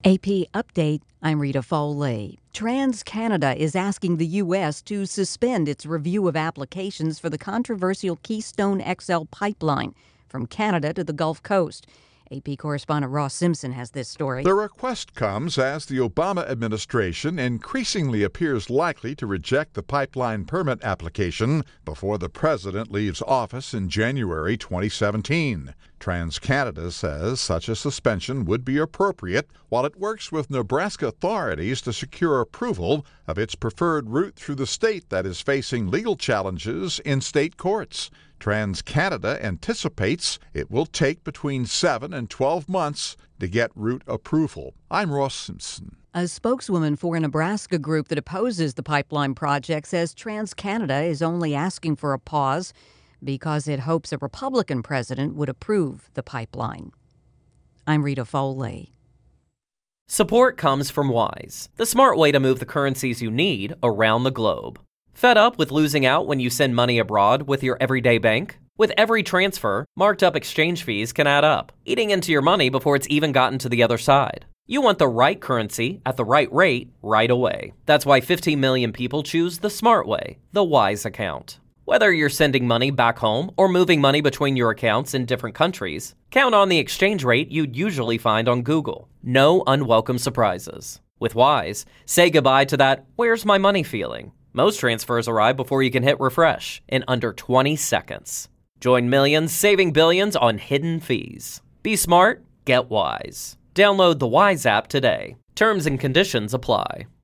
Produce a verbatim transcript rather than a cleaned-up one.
A P Update, I'm Rita Foley. TransCanada is asking the U S to suspend its review of applications for the controversial Keystone X L pipeline from Canada to the Gulf Coast. A P correspondent Ross Simpson has this story. The request comes as the Obama administration increasingly appears likely to reject the pipeline permit application before the president leaves office in January twenty seventeen. TransCanada says such a suspension would be appropriate while it works with Nebraska authorities to secure approval of its preferred route through the state that is facing legal challenges in state courts. TransCanada anticipates it will take between seven and twelve months to get route approval. I'm Ross Simpson. A spokeswoman for a Nebraska group that opposes the pipeline project says TransCanada is only asking for a pause because it hopes a Republican president would approve the pipeline. I'm Rita Foley. Support comes from Wise, the smart way to move the currencies you need around the globe. Fed up with losing out when you send money abroad with your everyday bank? With every transfer, marked up exchange fees can add up, eating into your money before it's even gotten to the other side. You want the right currency at the right rate right away. That's why fifteen million people choose the smart way, the Wise account. Whether you're sending money back home or moving money between your accounts in different countries, count on the exchange rate you'd usually find on Google. No unwelcome surprises. With Wise, say goodbye to that "where's my money" feeling. Most transfers arrive before you can hit refresh in under twenty seconds. Join millions saving billions on hidden fees. Be smart, get Wise. Download the Wise app today. Terms and conditions apply.